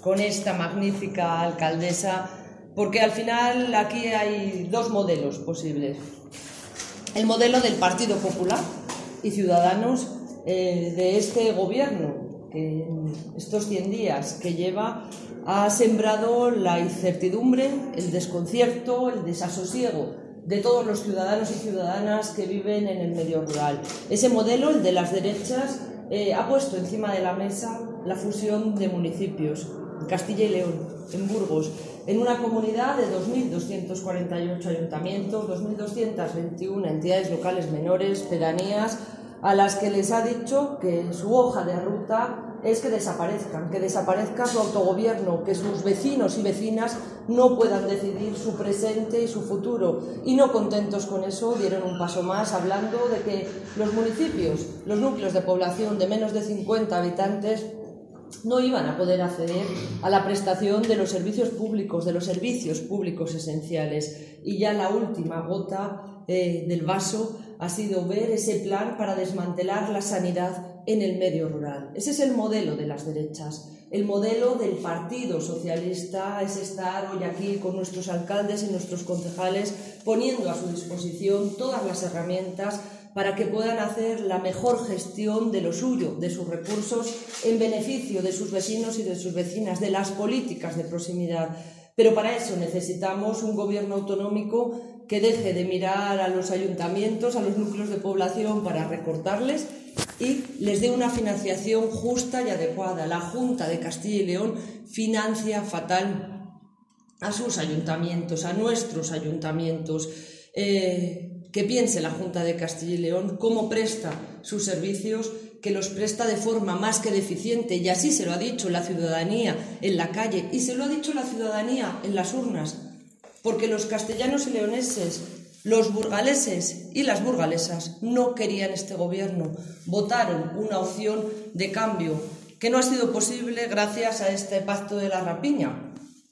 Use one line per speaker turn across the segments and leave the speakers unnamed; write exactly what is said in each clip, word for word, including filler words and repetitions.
con esta magnífica alcaldesa, porque al final aquí hay dos modelos posibles. El modelo del Partido Popular y Ciudadanos, eh, de este gobierno que en estos cien días que lleva ha sembrado la incertidumbre, el desconcierto, el desasosiego de todos los ciudadanos y ciudadanas que viven en el medio rural. Ese modelo, el de las derechas, eh, ha puesto encima de la mesa la fusión de municipios, en Castilla y León, en Burgos, en una comunidad de dos mil doscientos cuarenta y ocho ayuntamientos, dos mil doscientas veintiuna entidades locales menores, pedanías, a las que les ha dicho que su hoja de ruta es que desaparezcan, que desaparezca su autogobierno, que sus vecinos y vecinas no puedan decidir su presente y su futuro. Y no contentos con eso, dieron un paso más hablando de que los municipios, los núcleos de población de menos de cincuenta habitantes, no iban a poder acceder a la prestación de los servicios públicos, de los servicios públicos esenciales. Y ya la última gota eh, del vaso ha sido ver ese plan para desmantelar la sanidad en el medio rural. Ese es el modelo de las derechas. El modelo del Partido Socialista es estar hoy aquí con nuestros alcaldes y nuestros concejales poniendo a su disposición todas las herramientas para que puedan hacer la mejor gestión de lo suyo, de sus recursos, en beneficio de sus vecinos y de sus vecinas, de las políticas de proximidad. Pero para eso necesitamos un gobierno autonómico que deje de mirar a los ayuntamientos, a los núcleos de población para recortarles y les dé una financiación justa y adecuada. La Junta de Castilla y León financia fatal a sus ayuntamientos, a nuestros ayuntamientos. Eh, que piense la Junta de Castilla y León cómo presta sus servicios, que los presta de forma más que deficiente, y así se lo ha dicho la ciudadanía en la calle y se lo ha dicho la ciudadanía en las urnas, porque los castellanos y leoneses, los burgaleses y las burgalesas no querían este gobierno, votaron una opción de cambio que no ha sido posible gracias a este pacto de la rapiña,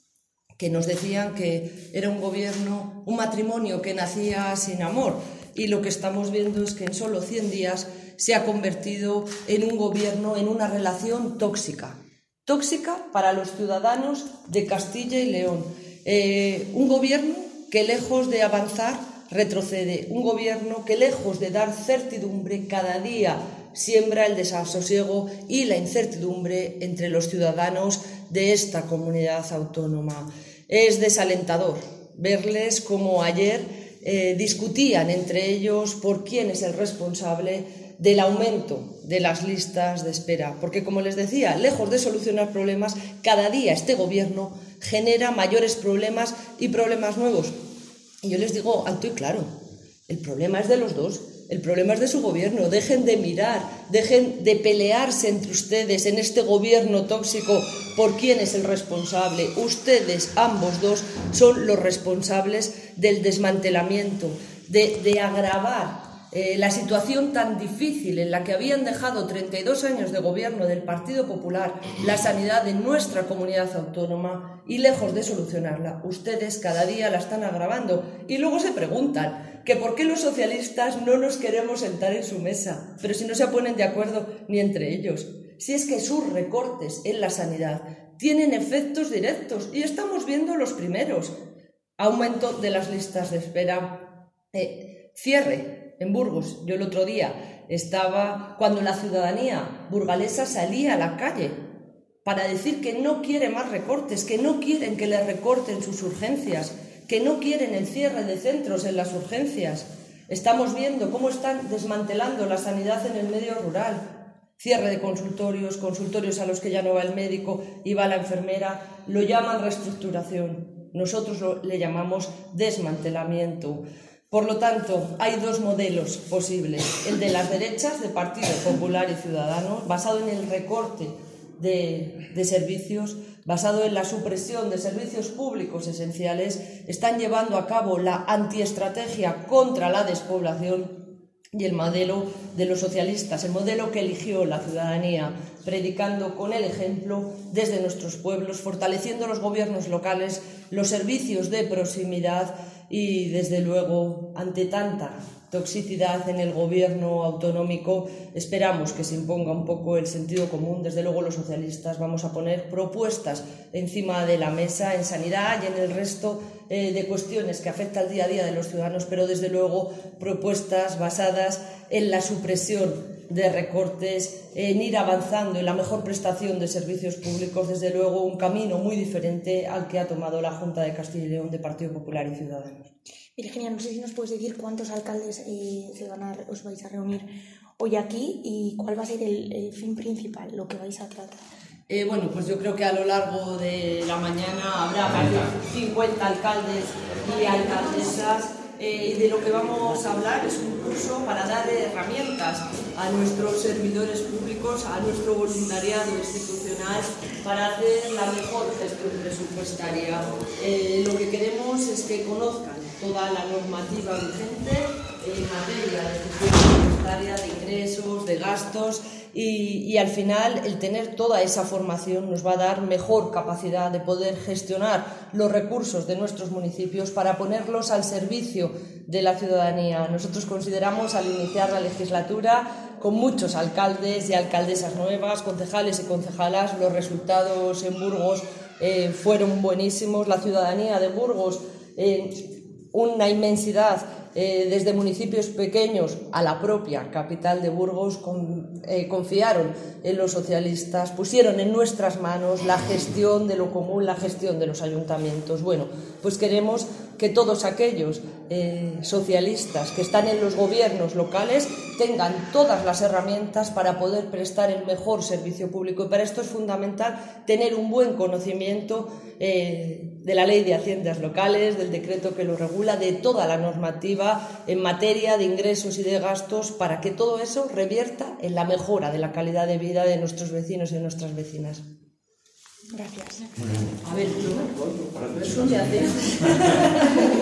que nos decían que era un gobierno, un matrimonio que nacía sin amor, y lo que estamos viendo es que en solo cien días se ha convertido en un gobierno, en una relación tóxica, tóxica para los ciudadanos de Castilla y León. Eh, un gobierno que lejos de avanzar retrocede, un gobierno que lejos de dar certidumbre cada día siembra el desasosiego y la incertidumbre entre los ciudadanos de esta comunidad autónoma. Es desalentador verles como ayer eh, discutían entre ellos por quién es el responsable del aumento de las listas de espera, porque como les decía, lejos de solucionar problemas, cada día este gobierno genera mayores problemas y problemas nuevos. Y yo les digo alto y claro, el problema es de los dos. El problema es de su gobierno. Dejen de mirar, dejen de pelearse entre ustedes en este gobierno tóxico por quién es el responsable. Ustedes, ambos dos, son los responsables del desmantelamiento, de, de agravar eh, la situación tan difícil en la que habían dejado treinta y dos años de gobierno del Partido Popular la sanidad de nuestra comunidad autónoma, y lejos de solucionarla, ustedes cada día la están agravando. Y luego se preguntan que por qué los socialistas no nos queremos sentar en su mesa, pero si no se ponen de acuerdo ni entre ellos. Si es que sus recortes en la sanidad tienen efectos directos y estamos viendo los primeros. Aumento de las listas de espera, eh, cierre en Burgos. Yo el otro día estaba cuando la ciudadanía burgalesa salía a la calle para decir que no quiere más recortes, que no quieren que le recorten sus urgencias, que no quieren el cierre de centros en las urgencias. Estamos viendo cómo están desmantelando la sanidad en el medio rural. Cierre de consultorios, consultorios a los que ya no va el médico y va la enfermera, lo llaman reestructuración. Nosotros lo, le llamamos desmantelamiento. Por lo tanto, hay dos modelos posibles. El de las derechas, de Partido Popular y Ciudadanos, basado en el recorte de, de servicios, basado en la supresión de servicios públicos esenciales, están llevando a cabo la antiestrategia contra la despoblación, y el modelo de los socialistas, el modelo que eligió la ciudadanía, predicando con el ejemplo desde nuestros pueblos, fortaleciendo los gobiernos locales, los servicios de proximidad y desde luego ante tanta toxicidad en el gobierno autonómico esperamos que se imponga un poco el sentido común. Desde luego los socialistas vamos a poner propuestas encima de la mesa en sanidad y en el resto eh, de cuestiones que afectan al día a día de los ciudadanos, pero desde luego propuestas basadas en la supresión de recortes, en ir avanzando en la mejor prestación de servicios públicos, desde luego un camino muy diferente al que ha tomado la Junta de Castilla y León de Partido Popular y Ciudadanos.
Virginia, no sé si nos puedes decir cuántos alcaldes eh, se van a, os vais a reunir hoy aquí y cuál va a ser el, el fin principal, lo que vais a tratar.
Eh, bueno, pues yo creo que a lo largo de la mañana habrá más de cincuenta alcaldes y alcaldesas eh, y de lo que vamos a hablar es un curso para dar herramientas a nuestros servidores públicos, a nuestro voluntariado institucional para hacer la mejor gestión presupuestaria. Eh, lo que queremos es que conozcan toda la normativa vigente en materia de gestión presupuestaria, de ingresos, de gastos y, y al final el tener toda esa formación nos va a dar mejor capacidad de poder gestionar los recursos de nuestros municipios para ponerlos al servicio de la ciudadanía. Nosotros consideramos al iniciar la legislatura con muchos alcaldes y alcaldesas nuevas, concejales y concejalas, los resultados en Burgos eh, fueron buenísimos. La ciudadanía de Burgos, eh, una inmensidad, eh, desde municipios pequeños a la propia capital de Burgos, con, eh, confiaron en los socialistas, pusieron en nuestras manos la gestión de lo común, la gestión de los ayuntamientos. Bueno, pues queremos que todos aquellos eh, socialistas que están en los gobiernos locales tengan todas las herramientas para poder prestar el mejor servicio público y para esto es fundamental tener un buen conocimiento eh, de la Ley de Haciendas Locales, del decreto que lo regula, de toda la normativa en materia de ingresos y de gastos para que todo eso revierta en la mejora de la calidad de vida de nuestros vecinos y de nuestras vecinas.
Gracias.
A ver, ¿no? Eso ya hace.